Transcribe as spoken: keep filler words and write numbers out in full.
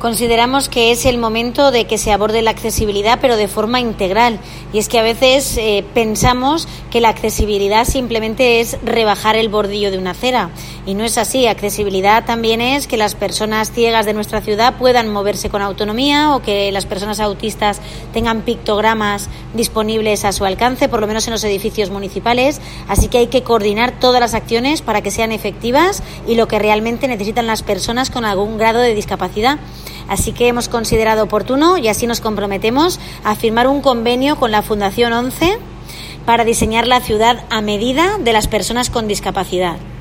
Consideramos que es el momento de que se aborde la accesibilidad, pero de forma integral. Y es que a veces eh, pensamos que la accesibilidad simplemente es rebajar el bordillo de una acera. Y no es así. Accesibilidad también es que las personas ciegas de nuestra ciudad puedan moverse con autonomía, o que las personas autistas tengan pictogramas disponibles a su alcance, por lo menos en los edificios municipales. Así que hay que coordinar todas las acciones para que sean efectivas y lo que realmente necesitan las personas con algún grado de discapacidad. Así que hemos considerado oportuno, y así nos comprometemos, a firmar un convenio con la Fundación ONCE para diseñar la ciudad a medida de las personas con discapacidad.